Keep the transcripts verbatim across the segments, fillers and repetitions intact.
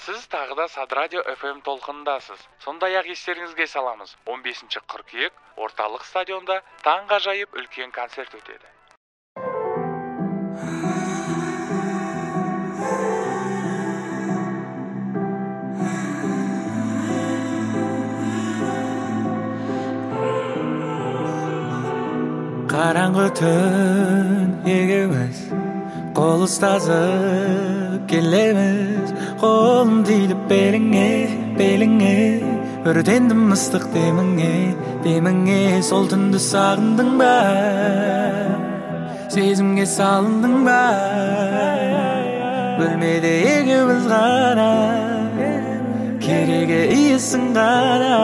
Сіз тағы да Сад Радио эф эм толқынындасыз. Сондай-ақ естеріңізге саламыз. он бесінші қыркүйек орталық стадионда таңғажайып үлкен концерт өтеді. Қараңғы түн егеміз, қол ұстасып келеміз. Қолым тиді беліңе, беліңе, өртендім ыстық деміңе, деміңе. Сол түнді сағындың ба, сезімге салындың ба? Бөлмеде екеуміз ғана, керегі иісің ғана.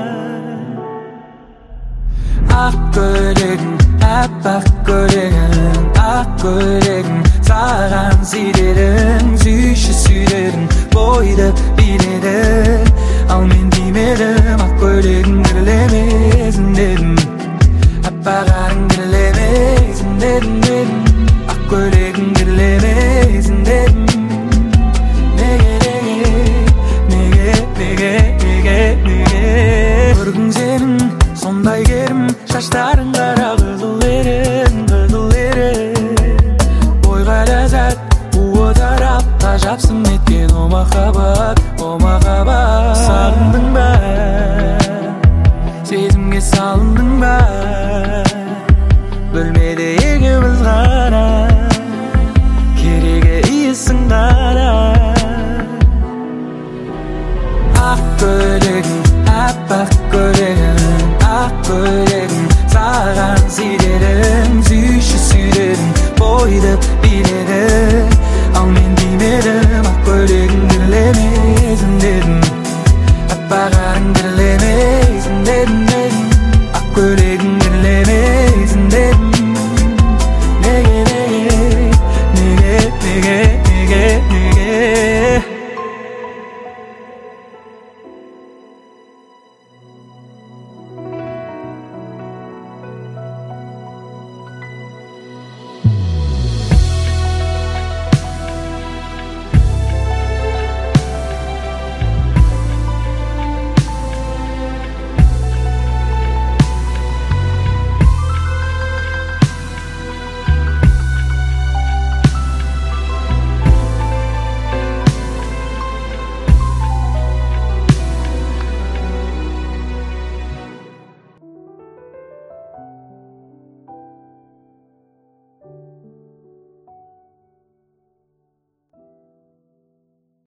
Ақ көйлегің, аппақ көйлегің, ақ көйлегің, саған сүйдерің, сүйші сүйдерің, бойды биледің. Ал мен деймедім, ақ көйлегің кірлемесін дедім, аппақ арың кірлемесін дедім, дедім. Ақ көйлегің кірлемесін дедім. Неге, неге, неге, неге, неге, неге. Көргің сенің сондай керім, шаштарың қара қызыл ерін, қызыл ерін. Бойға ләззат, буы тарап, ғажапсың еткен о махаббат, о махаббат.